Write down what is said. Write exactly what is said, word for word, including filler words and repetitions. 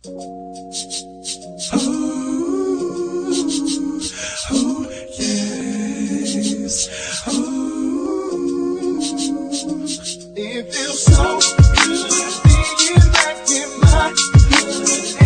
Oh, yes. Oh, it feels so good being back in my hood.